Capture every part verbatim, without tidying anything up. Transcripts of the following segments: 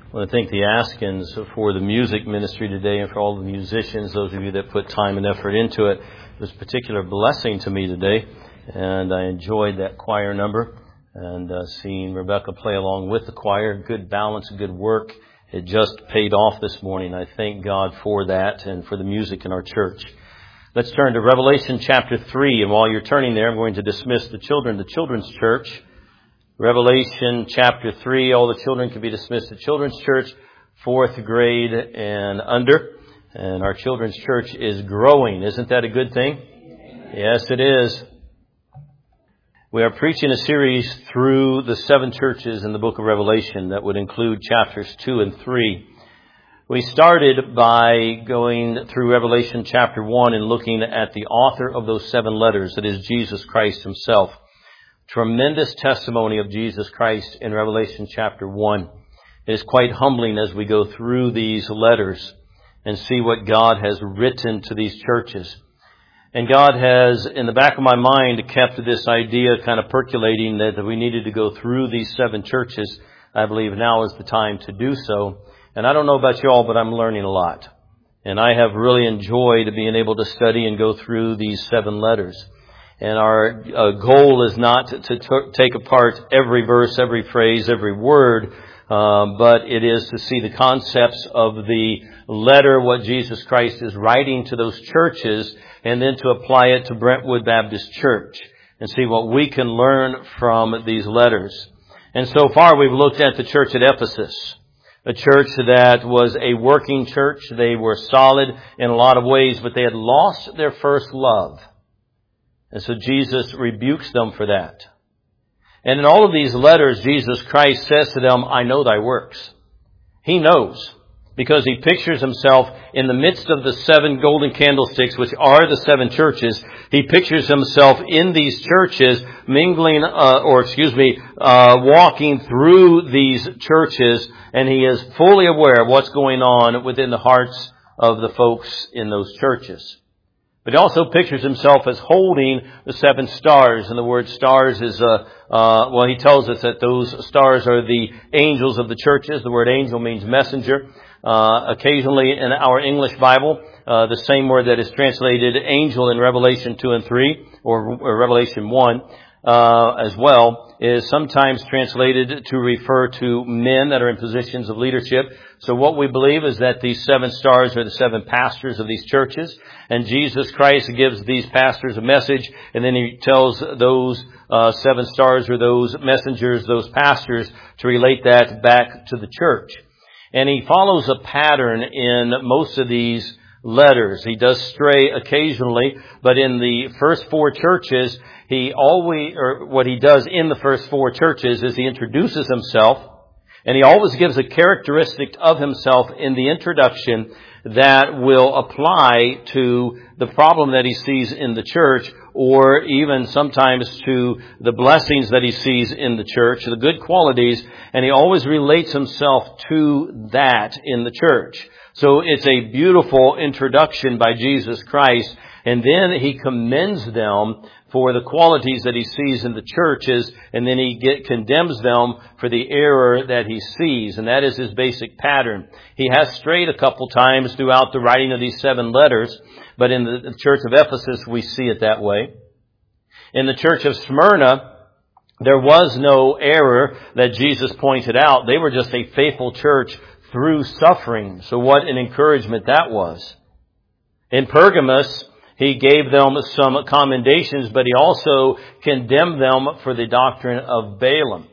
I want to thank the Askins for the music ministry today and for all the musicians, those of you that put time and effort into it. It was a particular blessing to me today, and I enjoyed that choir number and uh, seeing Rebecca play along with the choir. Good balance, good work. It just paid off this morning. I thank God for that and for the music in our church. Let's turn to Revelation chapter three, and while you're turning there, I'm going to dismiss the children, the children's church. Revelation chapter three, all the children can be dismissed to children's church, fourth grade and under. And our children's church is growing. Isn't that a good thing? Yes, it is. We are preaching a series through the seven churches in the book of Revelation that would include chapters two and three. We started by going through Revelation chapter one and looking at the author of those seven letters, that is Jesus Christ himself. Tremendous testimony of Jesus Christ in Revelation chapter one. It is quite humbling as we go through these letters and see what God has written to these churches. And God has, in the back of my mind, kept this idea kind of percolating that we needed to go through these seven churches. I believe now is the time to do so. And I don't know about you all, but I'm learning a lot. And I have really enjoyed being able to study and go through these seven letters. And our uh, goal is not to, to t- take apart every verse, every phrase, every word, uh, but it is to see the concepts of the letter, what Jesus Christ is writing to those churches, and then to apply it to Brentwood Baptist Church and see what we can learn from these letters. And so far we've looked at the church at Ephesus, a church that was a working church. They were solid in a lot of ways, but they had lost their first love. And so Jesus rebukes them for that. And in all of these letters, Jesus Christ says to them, I know thy works. He knows, because he pictures himself in the midst of the seven golden candlesticks, which are the seven churches. He pictures himself in these churches, mingling, uh, or excuse me, uh, walking through these churches, and he is fully aware of what's going on within the hearts of the folks in those churches. But he also pictures himself as holding the seven stars. And the word stars is, uh, uh, well, he tells us that those stars are the angels of the churches. The word angel means messenger. Uh, occasionally in our English Bible, uh, the same word that is translated angel in Revelation two and three, or, or Revelation one, uh, as well, is sometimes translated to refer to men that are in positions of leadership. So what we believe is that these seven stars are the seven pastors of these churches. And Jesus Christ gives these pastors a message, and then he tells those uh, seven stars or those messengers, those pastors, to relate that back to the church. And he follows a pattern in most of these letters. He does stray occasionally, but in the first four churches, he always, or what he does in the first four churches is he introduces himself, and he always gives a characteristic of himself in the introduction that will apply to the problem that he sees in the church, or even sometimes to the blessings that he sees in the church, the good qualities, and he always relates himself to that in the church. So it's a beautiful introduction by Jesus Christ, and then he commends them for the qualities that he sees in the churches, and then he get, condemns them for the error that he sees, and that is his basic pattern. He has strayed a couple times throughout the writing of these seven letters, but in the, the church of Ephesus we see it that way. In the church of Smyrna, there was no error that Jesus pointed out. They were just a faithful church through suffering. So what an encouragement that was. In Pergamos, he gave them some commendations, but he also condemned them for the doctrine of Balaam.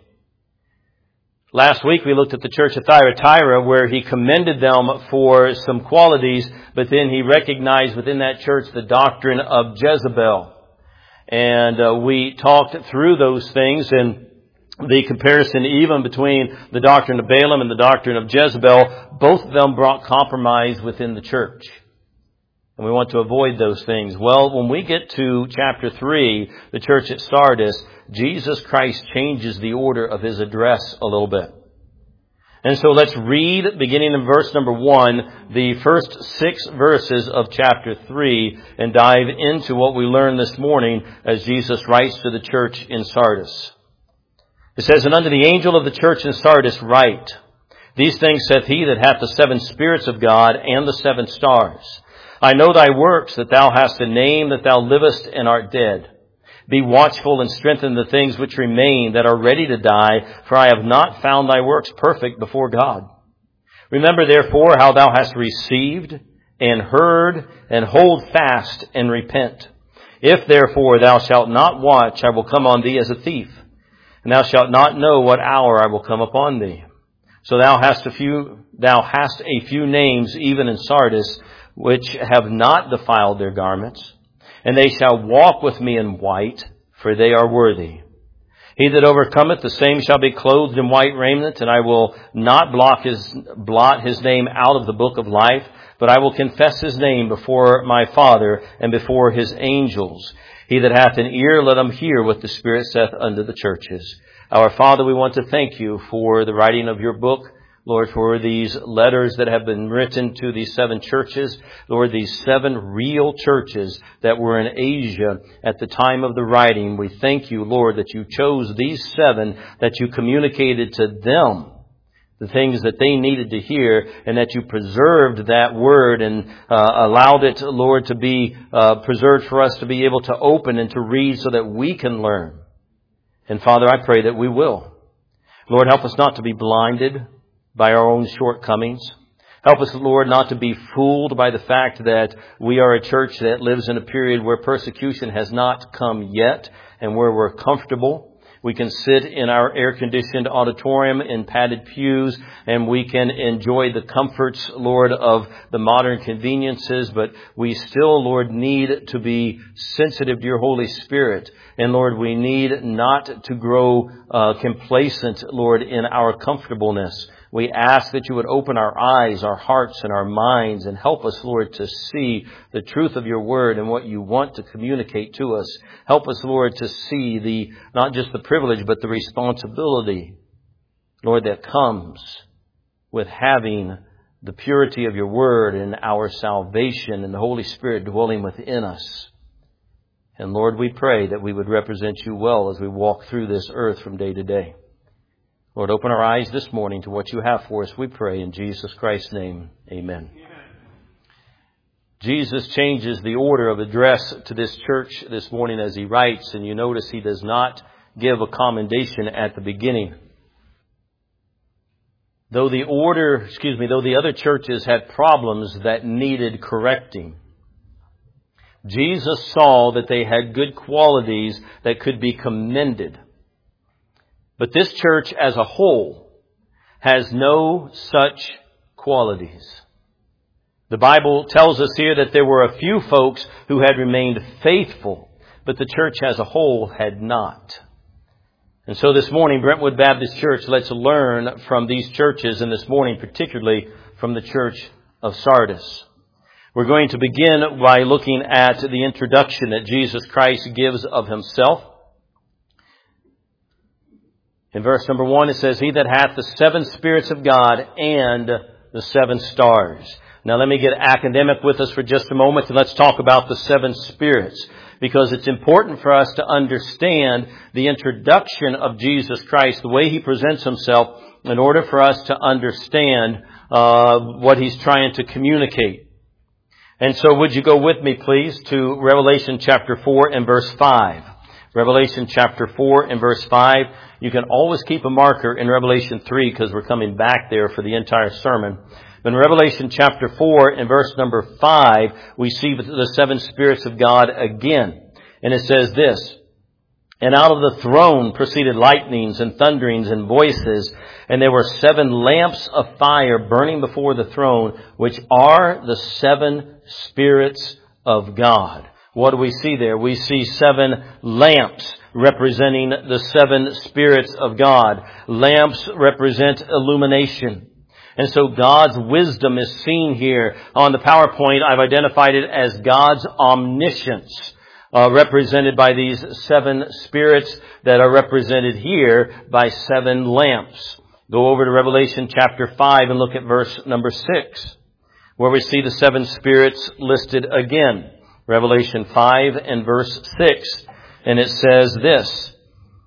Last week we looked at the church of Thyatira, where he commended them for some qualities, but then he recognized within that church the doctrine of Jezebel. And uh, we talked through those things, and the comparison even between the doctrine of Balaam and the doctrine of Jezebel, both of them brought compromise within the church. And we want to avoid those things. Well, when we get to chapter three, the church at Sardis, Jesus Christ changes the order of his address a little bit. And so let's read, beginning in verse number one, the first six verses of chapter three, and dive into what we learned this morning as Jesus writes to the church in Sardis. It says, And unto the angel of the church in Sardis write, These things saith he that hath the seven spirits of God and the seven stars. I know thy works, that thou hast a name, that thou livest and art dead. Be watchful and strengthen the things which remain that are ready to die, for I have not found thy works perfect before God. Remember therefore how thou hast received and heard, and hold fast and repent. If therefore thou shalt not watch, I will come on thee as a thief, and thou shalt not know what hour I will come upon thee. So thou hast a few, thou hast a few names even in Sardis, which have not defiled their garments, and they shall walk with me in white, for they are worthy. He that overcometh, the same shall be clothed in white raiment, and I will not block his, blot his name out of the book of life, but I will confess his name before my Father and before his angels. He that hath an ear, let him hear what the Spirit saith unto the churches. Our Father, we want to thank you for the writing of your book. Lord, for these letters that have been written to these seven churches. Lord, these seven real churches that were in Asia at the time of the writing. We thank you, Lord, that you chose these seven, that you communicated to them the things that they needed to hear, and that you preserved that word and uh, allowed it, Lord, to be uh, preserved for us to be able to open and to read so that we can learn. And Father, I pray that we will. Lord, help us not to be blinded by our own shortcomings. Help us, Lord, not to be fooled by the fact that we are a church that lives in a period where persecution has not come yet and where we're comfortable. We can sit in our air-conditioned auditorium in padded pews, and we can enjoy the comforts, Lord, of the modern conveniences, but we still, Lord, need to be sensitive to your Holy Spirit. And Lord, we need not to grow uh, complacent, Lord, in our comfortableness. We ask that you would open our eyes, our hearts, and our minds, and help us, Lord, to see the truth of your word and what you want to communicate to us. Help us, Lord, to see the not just the privilege, but the responsibility, Lord, that comes with having the purity of your word and our salvation and the Holy Spirit dwelling within us. And Lord, we pray that we would represent you well as we walk through this earth from day to day. Lord, open our eyes this morning to what you have for us, we pray in Jesus Christ's name. Amen. Amen. Jesus changes the order of address to this church this morning as he writes, and you notice he does not give a commendation at the beginning. Though the order, excuse me, though the other churches had problems that needed correcting, Jesus saw that they had good qualities that could be commended. But this church as a whole has no such qualities. The Bible tells us here that there were a few folks who had remained faithful, but the church as a whole had not. And so this morning, Brentwood Baptist Church, let's learn from these churches, and this morning particularly from the church of Sardis. We're going to begin by looking at the introduction that Jesus Christ gives of himself. In verse number one, it says, he that hath the seven spirits of God and the seven stars. Now let me get academic with us for just a moment, and let's talk about the seven spirits, because it's important for us to understand the introduction of Jesus Christ, the way he presents himself, in order for us to understand uh, what he's trying to communicate. And so would you go with me, please, to Revelation chapter four and verse five. Revelation chapter four and verse five. You can always keep a marker in Revelation three because we're coming back there for the entire sermon. In Revelation chapter four and verse number five, we see the seven spirits of God again. And it says this, and out of the throne proceeded lightnings and thunderings and voices, and there were seven lamps of fire burning before the throne, which are the seven spirits of God. What do we see there? We see seven lamps representing the seven spirits of God. Lamps represent illumination. And so God's wisdom is seen here. On the PowerPoint, I've identified it as God's omniscience, uh, represented by these seven spirits that are represented here by seven lamps. Go over to Revelation chapter five and look at verse number six, where we see the seven spirits listed again. Revelation five and verse six. And it says this,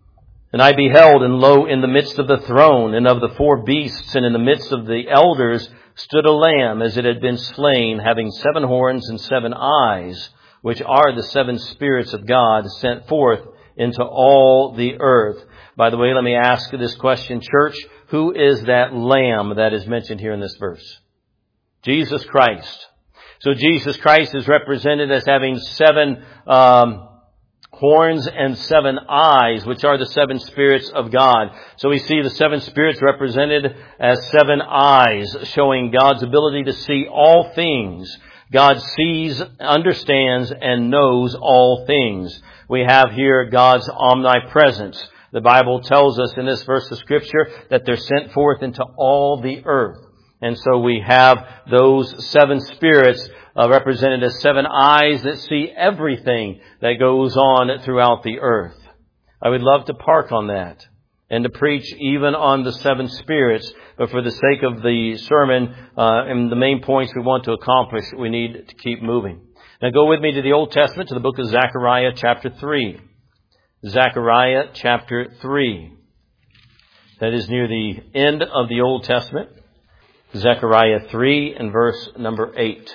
And I beheld, and lo, in the midst of the throne and of the four beasts, and in the midst of the elders, stood a lamb as it had been slain, having seven horns and seven eyes, which are the seven spirits of God sent forth into all the earth. By the way, let me ask this question, church. Who is that lamb that is mentioned here in this verse? Jesus Christ. So Jesus Christ is represented as having seven um, horns and seven eyes, which are the seven spirits of God. So we see the seven spirits represented as seven eyes, showing God's ability to see all things. God sees, understands, and knows all things. We have here God's omnipresence. The Bible tells us in this verse of Scripture that they're sent forth into all the earth. And so we have those seven spirits uh, represented as seven eyes that see everything that goes on throughout the earth. I would love to park on that and to preach even on the seven spirits, but for the sake of the sermon uh, and the main points we want to accomplish, we need to keep moving. Now go with me to the Old Testament, to the book of Zechariah chapter three. Zechariah chapter three. That is near the end of the Old Testament. Zechariah three and verse number eight.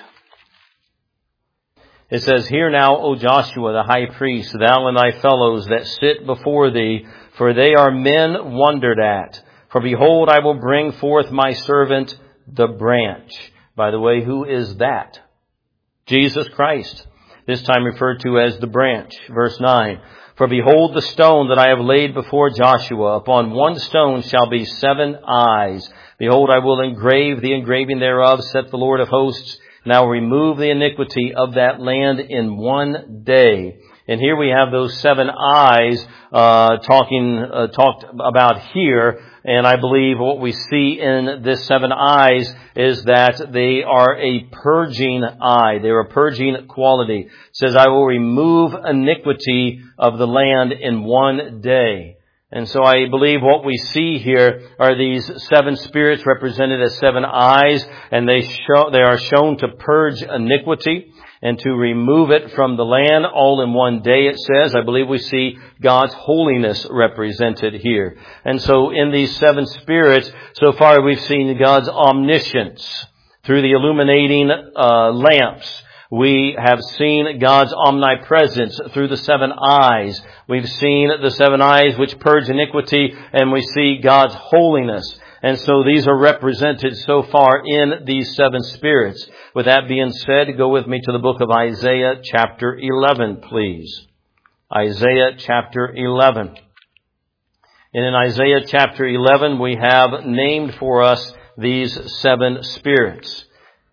It says, Hear now, O Joshua, the high priest, thou and thy fellows that sit before thee, for they are men wondered at. For behold, I will bring forth my servant, the branch. By the way, who is that? Jesus Christ. This time referred to as the branch. Verse nine. For behold, the stone that I have laid before Joshua, upon one stone shall be seven eyes. Behold, I will engrave the engraving thereof, saith the Lord of hosts, and I will remove the iniquity of that land in one day. And here we have those seven eyes uh, talking uh, talked about here. And I believe what we see in this seven eyes is that they are a purging eye. They're a purging quality. It says, I will remove iniquity of the land in one day. And so I believe what we see here are these seven spirits represented as seven eyes, and they show, they are shown to purge iniquity and to remove it from the land all in one day, it says. I believe we see God's holiness represented here. And so in these seven spirits, so far we've seen God's omniscience through the illuminating uh, lamps. We have seen God's omnipresence through the seven eyes. We've seen the seven eyes which purge iniquity, and we see God's holiness. And so these are represented so far in these seven spirits. With that being said, go with me to the book of Isaiah chapter eleven, please. Isaiah chapter eleven. And in Isaiah chapter eleven, we have named for us these seven spirits.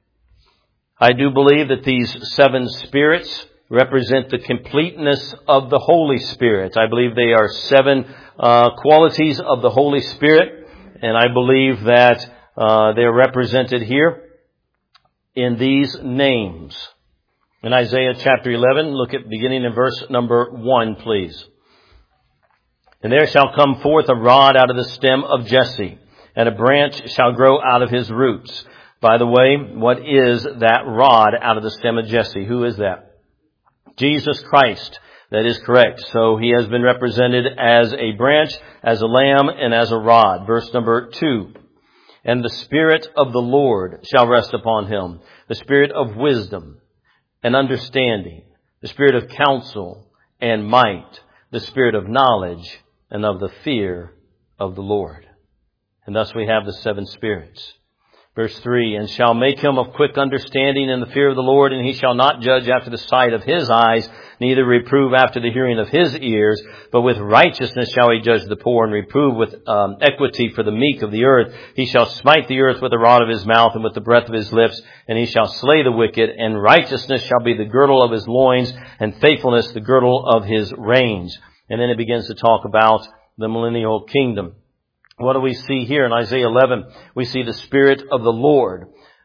I do believe that these seven spirits represent the completeness of the Holy Spirit. I believe they are seven uh, qualities of the Holy Spirit, and I believe that uh, they're represented here in these names. In Isaiah chapter eleven, look at beginning in verse number one, please. And there shall come forth a rod out of the stem of Jesse, and a branch shall grow out of his roots. By the way, what is that rod out of the stem of Jesse? Who is that? Jesus Christ. That is correct. So he has been represented as a branch, as a lamb, and as a rod. Verse number two. And the Spirit of the Lord shall rest upon him, the Spirit of wisdom and understanding, the Spirit of counsel and might, the Spirit of knowledge and of the fear of the Lord. And thus we have the seven spirits. Verse three, and shall make him of quick understanding in the fear of the Lord, and he shall not judge after the sight of his eyes, neither reprove after the hearing of his ears, but with righteousness shall he judge the poor, and reprove with um, equity for the meek of the earth. He shall smite the earth with the rod of his mouth, and with the breath of his lips, and he shall slay the wicked, and righteousness shall be the girdle of his loins, and faithfulness the girdle of his reins. And then it begins to talk about the millennial kingdom. What do we see here in Isaiah eleven? We see the Spirit of the Lord.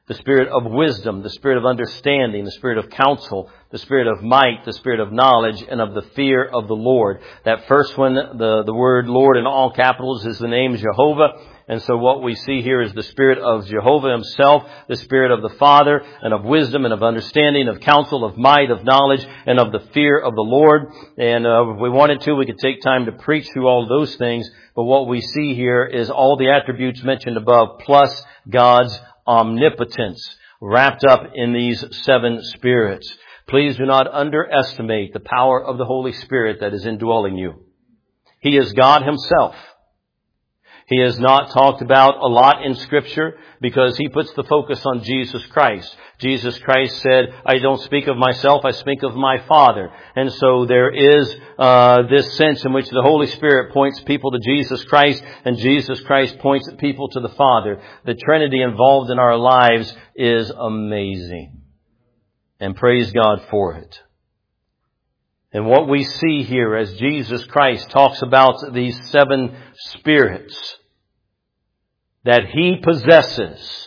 the spirit of wisdom, the spirit of understanding, the spirit of counsel, the spirit of might, the spirit of knowledge, and of the fear of the Lord. That first one, the, the word Lord in all capitals, is the name Jehovah. And so what we see here is the Spirit of Jehovah Himself, the Spirit of the Father, and of wisdom, and of understanding, of counsel, of might, of knowledge, and of the fear of the Lord. And uh, if we wanted to, we could take time to preach through all those things. But what we see here is all the attributes mentioned above, plus God's omnipotence, wrapped up in these seven spirits. Please do not underestimate the power of the Holy Spirit that is indwelling you. He is God Himself. He is not talked about a lot in Scripture because He puts the focus on Jesus Christ. Jesus Christ said, I don't speak of myself, I speak of my Father. And so there is uh this sense in which the Holy Spirit points people to Jesus Christ and Jesus Christ points people to the Father. The Trinity involved in our lives is amazing. And praise God for it. And what we see here as Jesus Christ talks about these seven spirits that He possesses,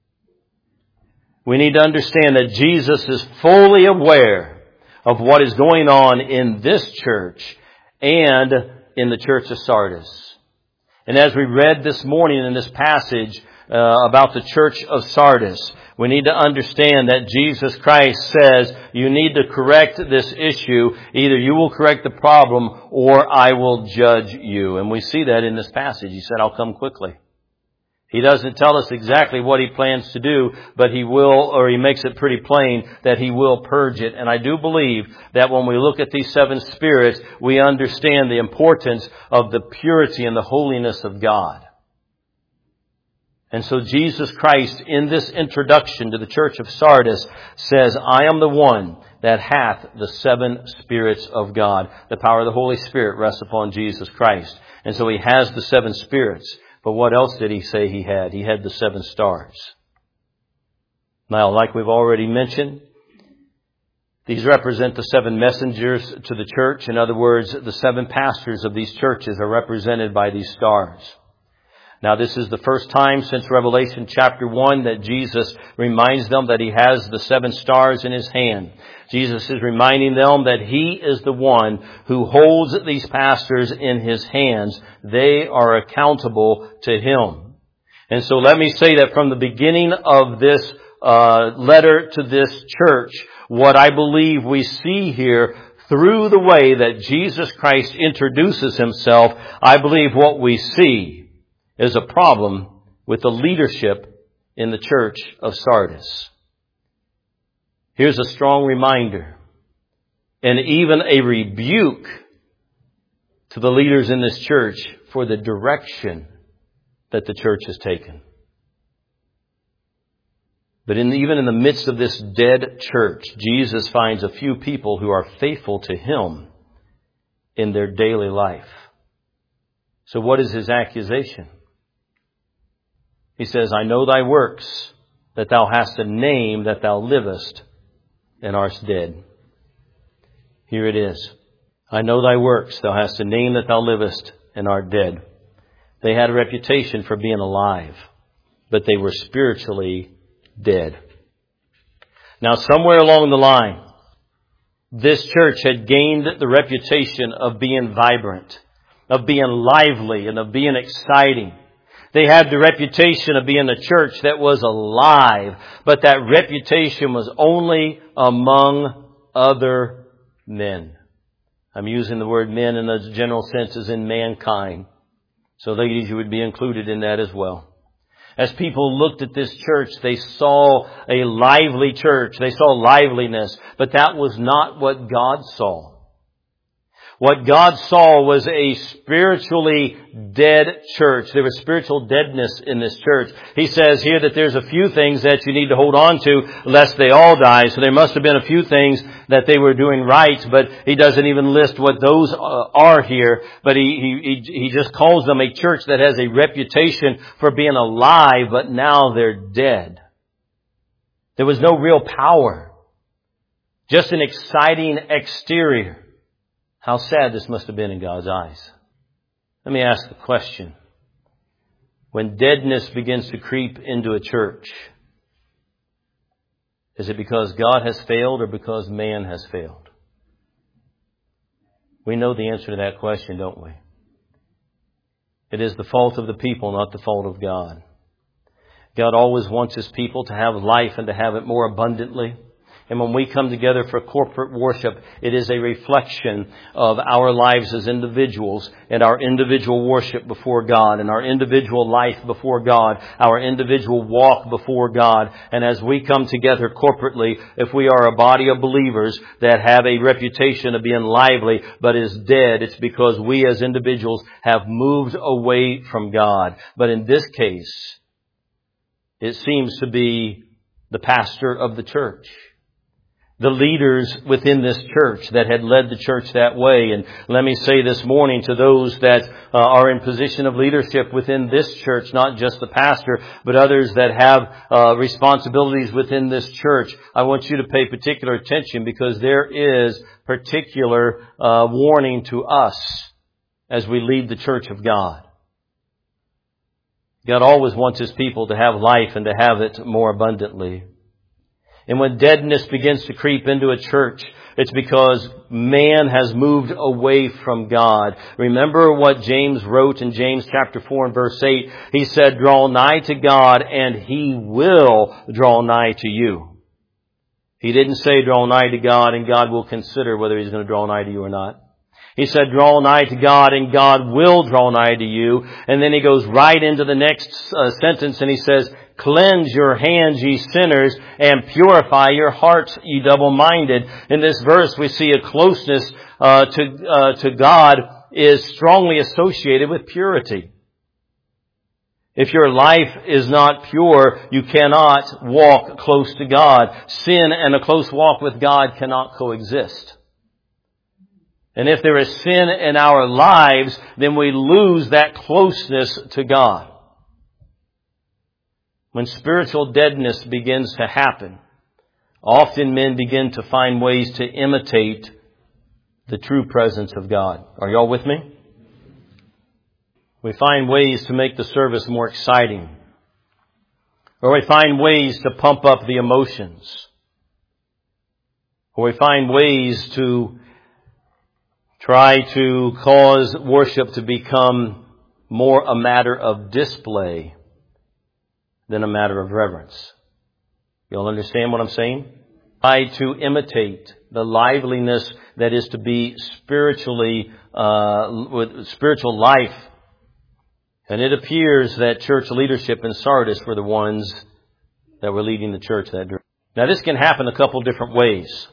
we need to understand that Jesus is fully aware of what is going on in this church and in the church of Sardis. And as we read this morning in this passage uh, about the church of Sardis, we need to understand that Jesus Christ says, you need to correct this issue. Either you will correct the problem or I will judge you. And we see that in this passage. He said, I'll come quickly. He doesn't tell us exactly what He plans to do, but He will, or He makes it pretty plain that He will purge it. And I do believe that when we look at these seven spirits, we understand the importance of the purity and the holiness of God. And so Jesus Christ, in this introduction to the church of Sardis, says, I am the one that hath the seven spirits of God. The power of the Holy Spirit rests upon Jesus Christ. And so He has the seven spirits. But what else did He say He had? He had the seven stars. Now, like we've already mentioned, these represent the seven messengers to the church. In other words, the seven pastors of these churches are represented by these stars. Now, this is the first time since Revelation chapter one that Jesus reminds them that He has the seven stars in His hand. Jesus is reminding them that He is the one who holds these pastors in His hands. They are accountable to Him. And so let me say that from the beginning of this uh, letter to this church, what I believe we see here through the way that Jesus Christ introduces Himself, I believe what we see is a problem with the leadership in the church of Sardis. Here's a strong reminder and even a rebuke to the leaders in this church for the direction that the church has taken. But in, even in the midst of this dead church, Jesus finds a few people who are faithful to Him in their daily life. So what is His accusation? He says, I know thy works, that thou hast a name, that thou livest, and art dead. Here it is. I know thy works, thou hast a name, that thou livest, and art dead. They had a reputation for being alive, but they were spiritually dead. Now, somewhere along the line, this church had gained the reputation of being vibrant, of being lively, and of being exciting. They had the reputation of being a church that was alive, but that reputation was only among other men. I'm using the word men in the general sense as in mankind. So ladies, you would be included in that as well. As people looked at this church, they saw a lively church. They saw liveliness, but that was not what God saw. What God saw was a spiritually dead church. There was spiritual deadness in this church. He says here that there's a few things that you need to hold on to lest they all die. So there must have been a few things that they were doing right, but He doesn't even list what those are here. But he, he, he just calls them a church that has a reputation for being alive, but now they're dead. There was no real power. Just an exciting exterior. How sad this must have been in God's eyes. Let me ask the question. When deadness begins to creep into a church, Is it because God has failed or because man has failed? We know the answer to that question, don't we? It is the fault of the people, not the fault of God. God always wants His people to have life and to have it more abundantly. And when we come together for corporate worship, it is a reflection of our lives as individuals and our individual worship before God and our individual life before God, our individual walk before God. And as we come together corporately, if we are a body of believers that have a reputation of being lively but is dead, it's because we as individuals have moved away from God. But in this case, it seems to be the pastor of the church, the leaders within this church that had led the church that way. And let me say this morning to those that uh, are in position of leadership within this church, not just the pastor, but others that have uh, responsibilities within this church, I want you to pay particular attention, because there is particular uh, warning to us as we lead the church of God. God always wants His people to have life and to have it more abundantly. And when deadness begins to creep into a church, it's because man has moved away from God. Remember what James wrote in James chapter four and verse eight. He said, "Draw nigh to God, and He will draw nigh to you." He didn't say draw nigh to God and God will consider whether He's going to draw nigh to you or not. He said, draw nigh to God and God will draw nigh to you. And then he goes right into the next uh, sentence and he says, cleanse your hands, ye sinners, and purify your hearts, ye double-minded. In this verse, we see a closeness uh, to uh, to God is strongly associated with purity. If your life is not pure, you cannot walk close to God. Sin and a close walk with God cannot coexist. And if there is sin in our lives, then we lose that closeness to God. When spiritual deadness begins to happen, often men begin to find ways to imitate the true presence of God. Are y'all with me? We find ways to make the service more exciting. Or we find ways to pump up the emotions. Or we find ways to try to cause worship to become more a matter of display than a matter of reverence. You'll understand what I'm saying? Try to imitate the liveliness that is to be spiritually, uh, with spiritual life. And it appears that church leadership in Sardis were the ones that were leading the church that direction. Now this can happen a couple different ways.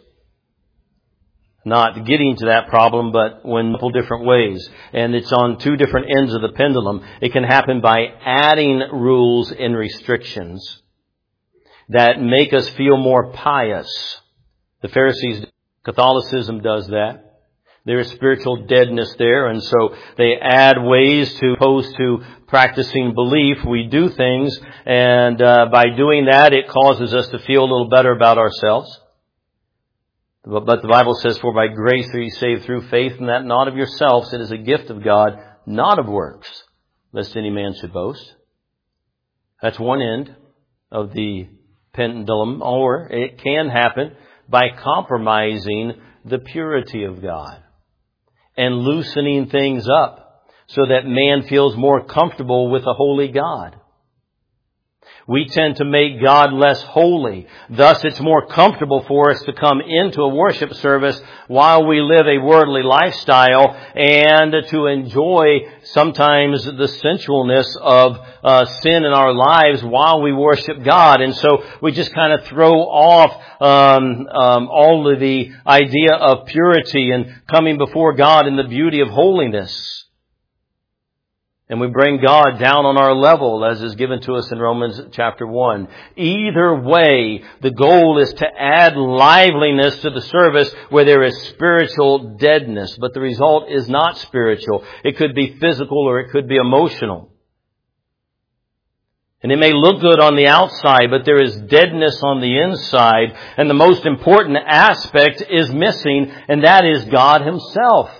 Not getting to that problem, but in a couple different ways. And it's on two different ends of the pendulum. It can happen by adding rules and restrictions that make us feel more pious. The Pharisees, Catholicism does that. There is spiritual deadness there, and so they add ways to opposed to practicing belief. We do things, and uh, by doing that, it causes us to feel a little better about ourselves. But the Bible says, for by grace are ye saved through faith, and that not of yourselves, it is a gift of God, not of works, lest any man should boast. That's one end of the pendulum. Or it can happen by compromising the purity of God and loosening things up so that man feels more comfortable with a holy God. We tend to make God less holy. Thus, it's more comfortable for us to come into a worship service while we live a worldly lifestyle and to enjoy sometimes the sensualness of uh, sin in our lives while we worship God. And so we just kind of throw off um, um, all of the idea of purity and coming before God in the beauty of holiness. And we bring God down on our level, as is given to us in Romans chapter one. Either way, the goal is to add liveliness to the service where there is spiritual deadness. But the result is not spiritual. It could be physical or it could be emotional. And it may look good on the outside, but there is deadness on the inside. And the most important aspect is missing, and that is God Himself.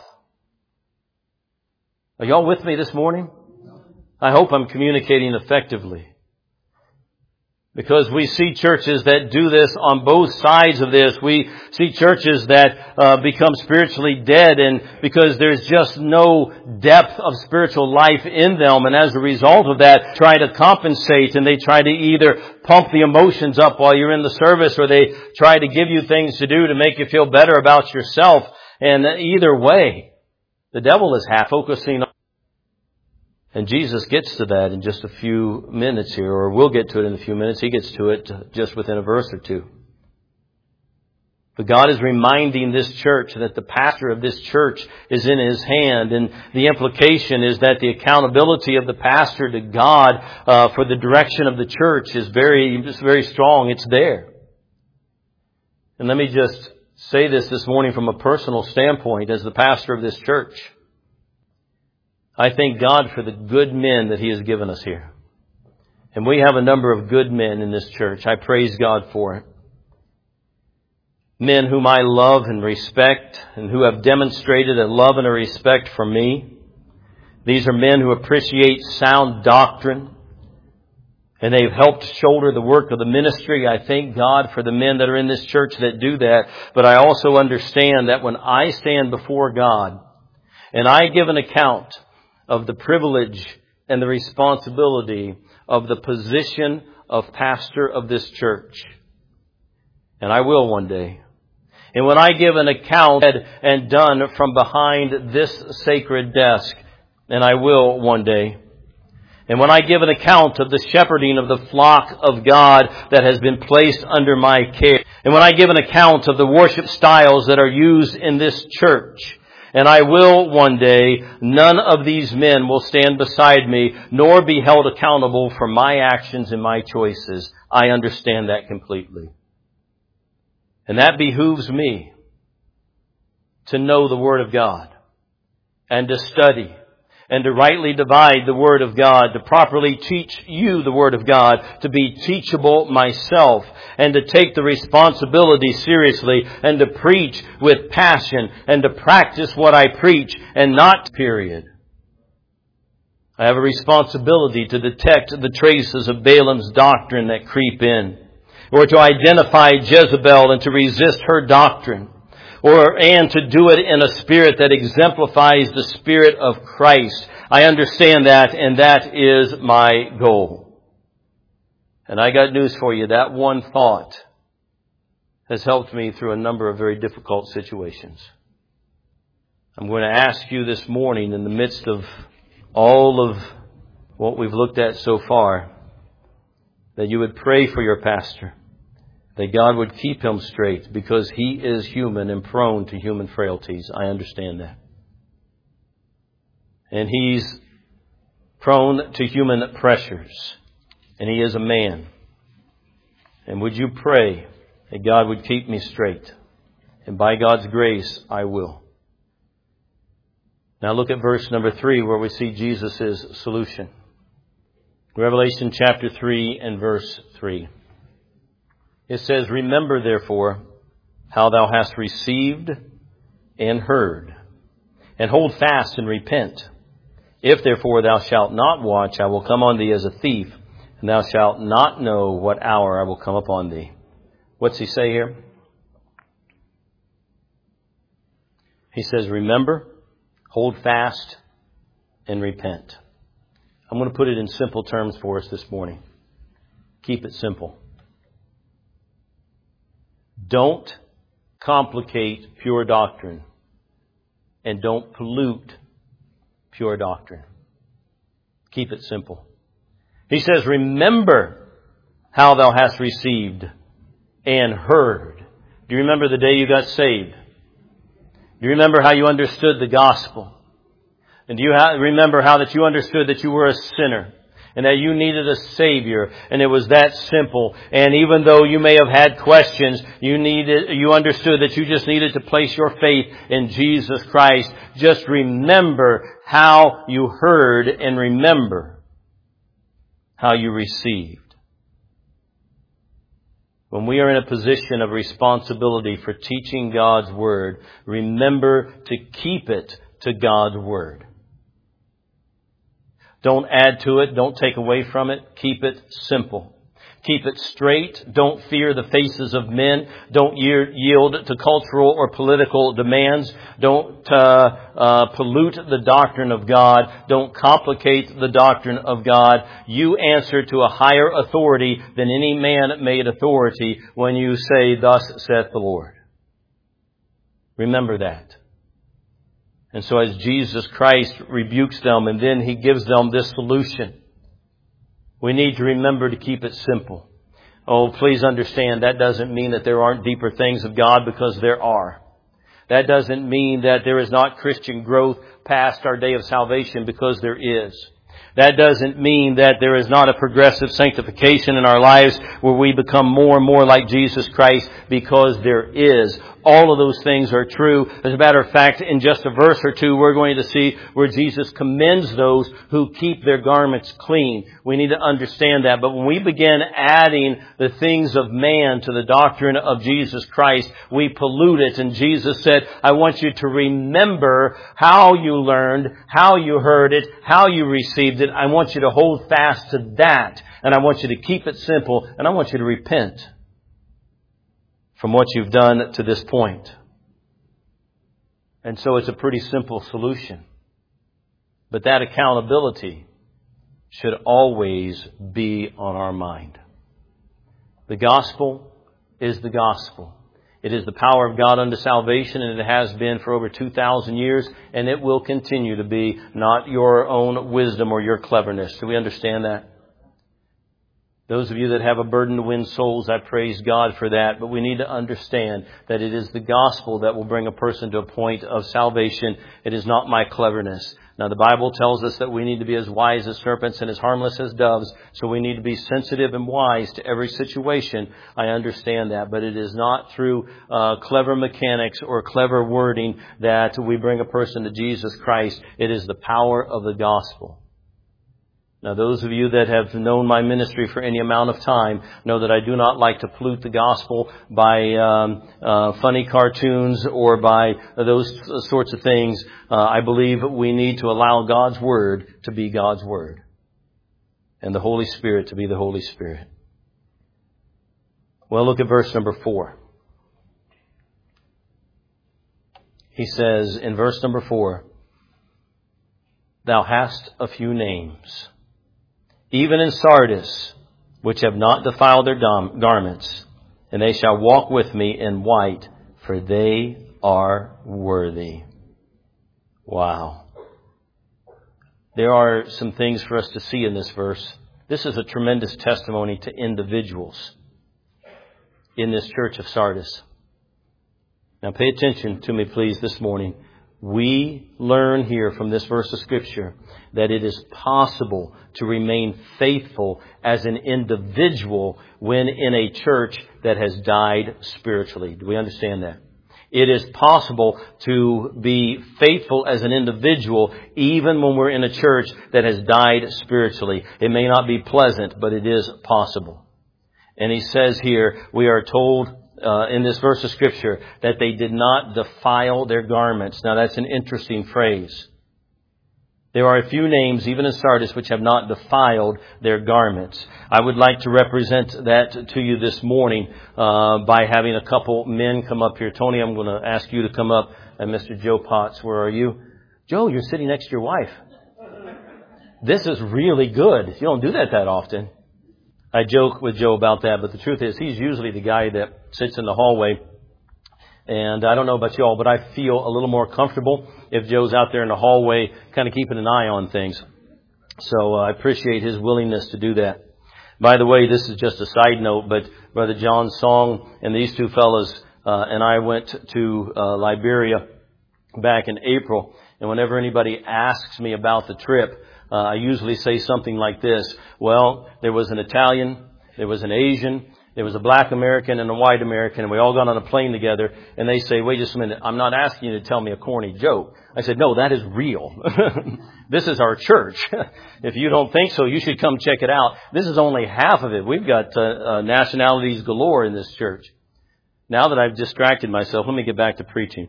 Are y'all with me this morning? I hope I'm communicating effectively. Because we see churches that do this on both sides of this. We see churches that uh, become spiritually dead, and because there's just no depth of spiritual life in them, and as a result of that, try to compensate, and they try to either pump the emotions up while you're in the service, or they try to give you things to do to make you feel better about yourself. And either way, the devil is half focusing on. And Jesus gets to that in just a few minutes here, or we'll get to it in a few minutes. He gets to it just within a verse or two. But God is reminding this church that the pastor of this church is in His hand. And the implication is that the accountability of the pastor to God uh, for the direction of the church is very, just very strong. It's there. And let me just say this this morning from a personal standpoint as the pastor of this church. I thank God for the good men that He has given us here. And we have a number of good men in this church. I praise God for it. Men whom I love and respect, and who have demonstrated a love and a respect for me. These are men who appreciate sound doctrine, and they've helped shoulder the work of the ministry. I thank God for the men that are in this church that do that. But I also understand that when I stand before God and I give an account of the privilege and the responsibility of the position of pastor of this church. And I will one day. And when I give an account and done from behind this sacred desk, and I will one day. And when I give an account of the shepherding of the flock of God that has been placed under my care. And when I give an account of the worship styles that are used in this church. And I will one day, none of these men will stand beside me, nor be held accountable for my actions and my choices. I understand that completely. And that behooves me to know the Word of God and to study and to rightly divide the Word of God, to properly teach you the Word of God, to be teachable myself, and to take the responsibility seriously, and to preach with passion, and to practice what I preach, and not period. I have a responsibility to detect the traces of Balaam's doctrine that creep in, or to identify Jezebel and to resist her doctrine. Or, and to do it in a spirit that exemplifies the Spirit of Christ. I understand that, and that is my goal. And I got news for you. That one thought has helped me through a number of very difficult situations. I'm going to ask you this morning, in the midst of all of what we've looked at so far, that you would pray for your pastor. That God would keep him straight, because he is human and prone to human frailties. I understand that. And he's prone to human pressures. And he is a man. And would you pray that God would keep me straight? And by God's grace, I will. Now look at verse number three, where we see Jesus' solution. Revelation chapter three and verse three. It says, "Remember therefore how thou hast received and heard, and hold fast and repent. If therefore thou shalt not watch, I will come on thee as a thief, and thou shalt not know what hour I will come upon thee." What's he say here? He says, remember, hold fast, and repent. I'm going to put it in simple terms for us this morning. Keep it simple. Don't complicate pure doctrine, and don't pollute pure doctrine. Keep it simple. He says, remember how thou hast received and heard. Do you remember the day you got saved? Do you remember how you understood the gospel? And do you ha- remember how that you understood that you were a sinner? And that you needed a Savior, and it was that simple. And even though you may have had questions, you needed, you understood that you just needed to place your faith in Jesus Christ. Just remember how you heard, and remember how you received. When we are in a position of responsibility for teaching God's Word, remember to keep it to God's Word. Don't add to it. Don't take away from it. Keep it simple. Keep it straight. Don't fear the faces of men. Don't yield to cultural or political demands. Don't uh, uh, pollute the doctrine of God. Don't complicate the doctrine of God. You answer to a higher authority than any man-made authority when you say, "Thus saith the Lord." Remember that. And so as Jesus Christ rebukes them and then He gives them this solution, we need to remember to keep it simple. Oh, please understand, that doesn't mean that there aren't deeper things of God, because there are. That doesn't mean that there is not Christian growth past our day of salvation, because there is. That doesn't mean that there is not a progressive sanctification in our lives where we become more and more like Jesus Christ, because there is. All of those things are true. As a matter of fact, in just a verse or two, we're going to see where Jesus commends those who keep their garments clean. We need to understand that. But when we begin adding the things of man to the doctrine of Jesus Christ, we pollute it. And Jesus said, I want you to remember how you learned, how you heard it, how you received it. I want you to hold fast to that. And I want you to keep it simple. And I want you to repent from what you've done to this point. And so it's a pretty simple solution. But that accountability should always be on our mind. The gospel is the gospel. It is the power of God unto salvation, and it has been for over two thousand years, and it will continue to be, not your own wisdom or your cleverness. Do we understand that? Those of you that have a burden to win souls, I praise God for that. But we need to understand that it is the gospel that will bring a person to a point of salvation. It is not my cleverness. Now, the Bible tells us that we need to be as wise as serpents and as harmless as doves. So we need to be sensitive and wise to every situation. I understand that. But it is not through uh, clever mechanics or clever wording that we bring a person to Jesus Christ. It is the power of the gospel. Now, those of you that have known my ministry for any amount of time know that I do not like to pollute the gospel by um, uh, funny cartoons or by those sorts of things. Uh, I believe we need to allow God's Word to be God's Word, and the Holy Spirit to be the Holy Spirit. Well, look at verse number four. He says in verse number four, "Thou hast a few names, even in Sardis, which have not defiled their garments, and they shall walk with me in white, for they are worthy." Wow. There are some things for us to see in this verse. This is a tremendous testimony to individuals in this church of Sardis. Now pay attention to me, please, this morning. We learn here from this verse of Scripture that it is possible to remain faithful as an individual when in a church that has died spiritually. Do we understand that? It is possible to be faithful as an individual even when we're in a church that has died spiritually. It may not be pleasant, but it is possible. And he says here, we are told Uh, in this verse of Scripture, that they did not defile their garments. Now that's an interesting phrase. There are a few names, even in Sardis, which have not defiled their garments. I would like to represent that to you this morning uh, by having a couple men come up here. Tony, I'm going to ask you to come up. And Mister Joe Potts, where are you? Joe, you're sitting next to your wife. This is really good. You don't do that that often. I joke with Joe about that, but the truth is he's usually the guy that sits in the hallway. And I don't know about y'all, but I feel a little more comfortable if Joe's out there in the hallway kind of keeping an eye on things. So uh, I appreciate his willingness to do that. By the way, this is just a side note, but Brother John Song and these two fellas uh, and I went to uh, Liberia back in April. And whenever anybody asks me about the trip, Uh, I usually say something like this. Well, there was an Italian, there was an Asian, there was a black American and a white American, and we all got on a plane together, and they say, wait just a minute, I'm not asking you to tell me a corny joke. I said, no, that is real. This is our church. If you don't think so, you should come check it out. This is only half of it. We've got uh, uh, nationalities galore in this church. Now that I've distracted myself, let me get back to preaching.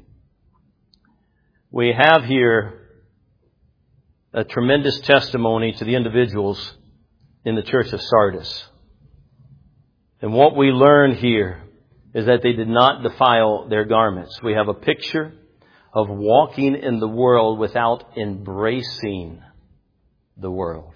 We have here a tremendous testimony to the individuals in the church of Sardis. And what we learn here is that they did not defile their garments. We have a picture of walking in the world without embracing the world.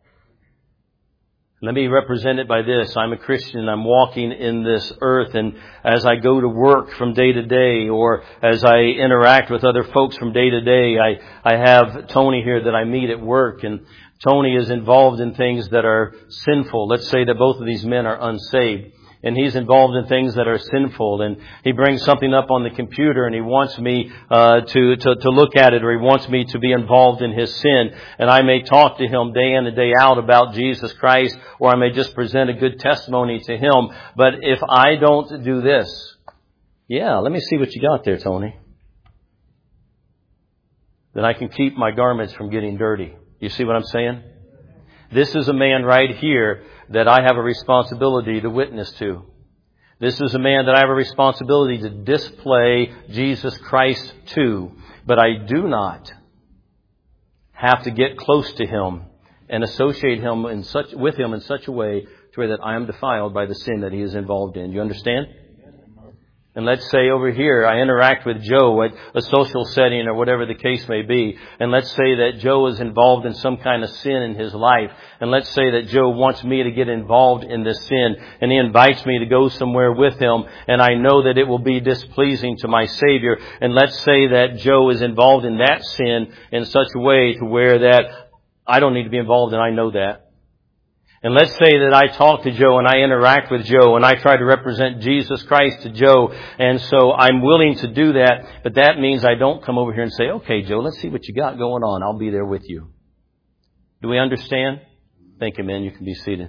Let me represent it by this. I'm a Christian. I'm walking in this earth, and as I go to work from day to day, or as I interact with other folks from day to day, I, I have Tony here that I meet at work, and Tony is involved in things that are sinful. Let's say that both of these men are unsaved, and he's involved in things that are sinful, and he brings something up on the computer, and he wants me uh, to, to to look at it, or he wants me to be involved in his sin, and I may talk to him day in and day out about Jesus Christ, or I may just present a good testimony to him. But if I don't do this, yeah, let me see what you got there, Tony, then I can keep my garments from getting dirty. You see what I'm saying? This is a man right here that I have a responsibility to witness to. This is a man that I have a responsibility to display Jesus Christ to. But I do not have to get close to him and associate him in such with him in such a way to where that I am defiled by the sin that he is involved in. You understand? And let's say over here, I interact with Joe at a social setting or whatever the case may be. And let's say that Joe is involved in some kind of sin in his life. And let's say that Joe wants me to get involved in this sin. And he invites me to go somewhere with him. And I know that it will be displeasing to my Savior. And let's say that Joe is involved in that sin in such a way to where that I don't need to be involved, and I know that. And let's say that I talk to Joe and I interact with Joe and I try to represent Jesus Christ to Joe. And so I'm willing to do that. But that means I don't come over here and say, okay, Joe, let's see what you got going on. I'll be there with you. Do we understand? Thank you, man. You can be seated.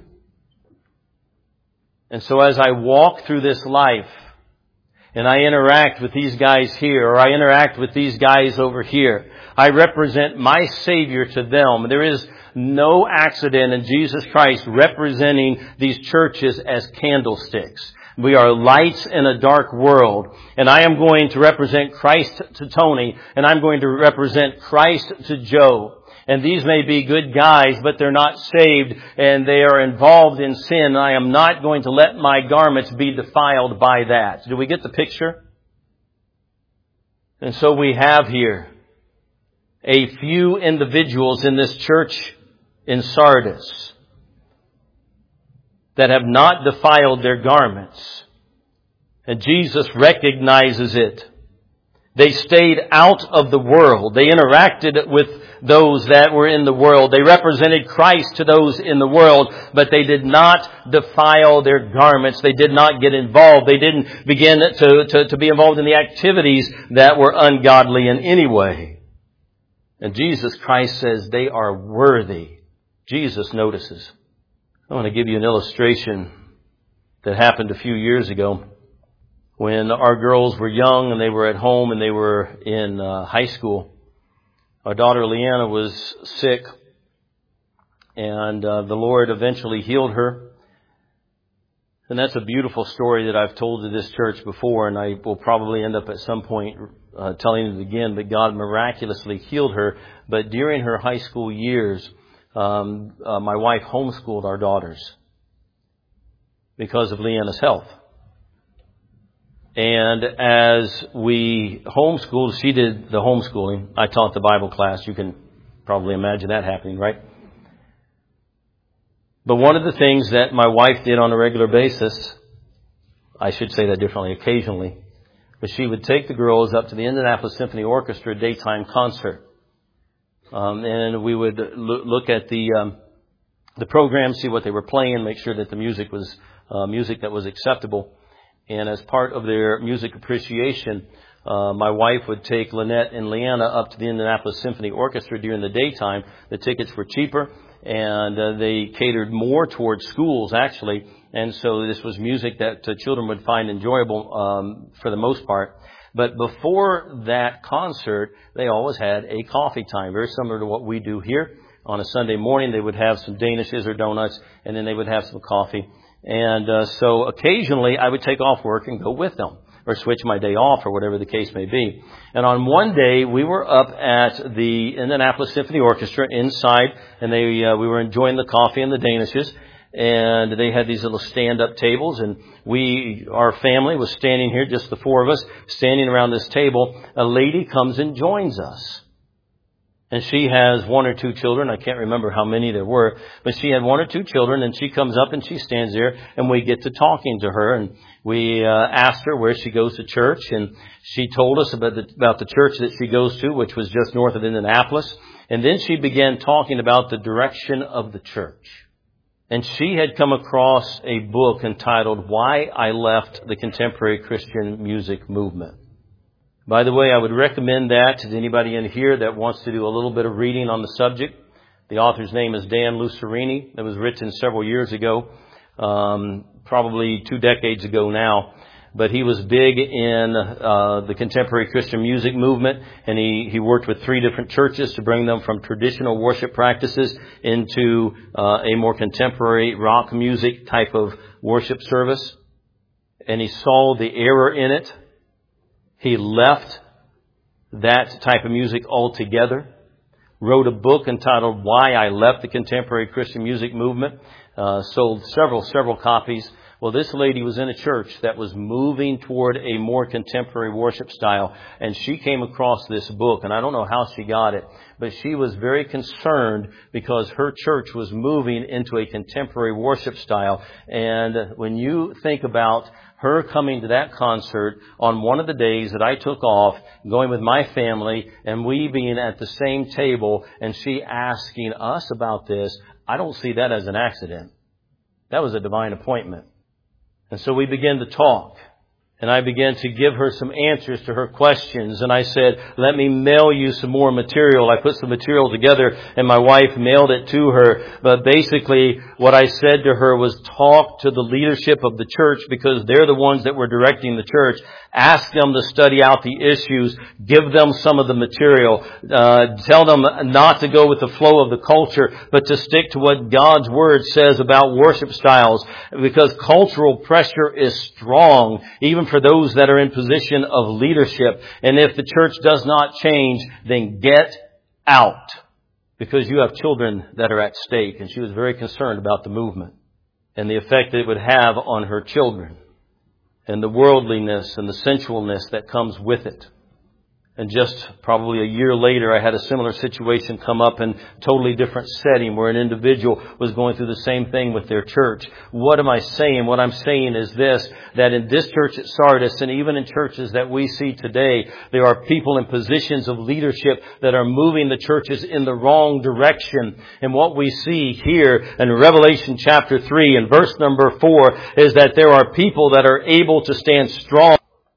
And so as I walk through this life and I interact with these guys here, or I interact with these guys over here, I represent my Savior to them. There is no accident in Jesus Christ representing these churches as candlesticks. We are lights in a dark world. And I am going to represent Christ to Tony, and I'm going to represent Christ to Joe. And these may be good guys, but they're not saved, and they are involved in sin. I am not going to let my garments be defiled by that. Do we get the picture? And so we have here a few individuals in this church in Sardis that have not defiled their garments. And Jesus recognizes it. They stayed out of the world. They interacted with those that were in the world. They represented Christ to those in the world, but they did not defile their garments. They did not get involved. They didn't begin to, to, to be involved in the activities that were ungodly in any way. And Jesus Christ says they are worthy. Jesus notices. I want to give you an illustration that happened a few years ago when our girls were young and they were at home and they were in uh, high school. Our daughter Leanna was sick, and uh, the Lord eventually healed her. And that's a beautiful story that I've told to this church before, and I will probably end up at some point uh, telling it again. But God miraculously healed her. But during her high school years, um, uh, my wife homeschooled our daughters because of Leanna's health. And as we homeschooled, she did the homeschooling. I taught the Bible class. You can probably imagine that happening, right? But one of the things that my wife did on a regular basis, I should say that differently, occasionally, was she would take the girls up to the Indianapolis Symphony Orchestra daytime concert. Um, and we would lo- look at the um, the program, see what they were playing, make sure that the music was uh, music that was acceptable. And as part of their music appreciation, uh, my wife would take Lynette and Leanna up to the Indianapolis Symphony Orchestra during the daytime. The tickets were cheaper, and uh, they catered more towards schools, actually. And so this was music that uh, children would find enjoyable um, for the most part. But before that concert, they always had a coffee time, very similar to what we do here. On a Sunday morning, they would have some Danishes or donuts, and then they would have some coffee. And uh, so occasionally I would take off work and go with them, or switch my day off, or whatever the case may be. And on one day we were up at the Indianapolis Symphony Orchestra inside, and they uh, we were enjoying the coffee and the Danishes. and they had these little stand-up tables, and we, our family was standing here, just the four of us, standing around this table. A lady comes and joins us. And she has one or two children. I can't remember how many there were, but she had one or two children, and she comes up and she stands there, and we get to talking to her, and we uh, asked her where she goes to church, and she told us about the, about the church that she goes to, which was just north of Indianapolis. And then she began talking about the direction of the church. And she had come across a book entitled Why I Left the Contemporary Christian Music Movement. By the way, I would recommend that to anybody in here that wants to do a little bit of reading on the subject. The author's name is Dan Lucerini. It was written several years ago, um, probably two decades ago now. But he was big in uh, the contemporary Christian music movement, and he, he worked with three different churches to bring them from traditional worship practices into uh, a more contemporary rock music type of worship service. And he saw the error in it. He left that type of music altogether, wrote a book entitled Why I Left the Contemporary Christian Music Movement, uh, sold several, several copies. Well, this lady was in a church that was moving toward a more contemporary worship style, and she came across this book, and I don't know how she got it, but she was very concerned because her church was moving into a contemporary worship style. And when you think about her coming to that concert on one of the days that I took off, going with my family, and we being at the same table, and she asking us about this, I don't see that as an accident. That was a divine appointment. And so we began to talk. And I began to give her some answers to her questions. And I said, let me mail you some more material. I put some material together and my wife mailed it to her. But basically what I said to her was talk to the leadership of the church, because they're the ones that were directing the church. Ask them to study out the issues. Give them some of the material. Uh, tell them not to go with the flow of the culture, but to stick to what God's Word says about worship styles. Because cultural pressure is strong, even for those that are in position of leadership. And if the church does not change, then get out, because you have children that are at stake. And she was very concerned about the movement and the effect that it would have on her children and the worldliness and the sensualness that comes with it. And just probably a year later, I had a similar situation come up in a totally different setting where an individual was going through the same thing with their church. What am I saying? What I'm saying is this, that in this church at Sardis, and even in churches that we see today, there are people in positions of leadership that are moving the churches in the wrong direction. And what we see here in Revelation chapter three and verse number four is that there are people that are able to stand strong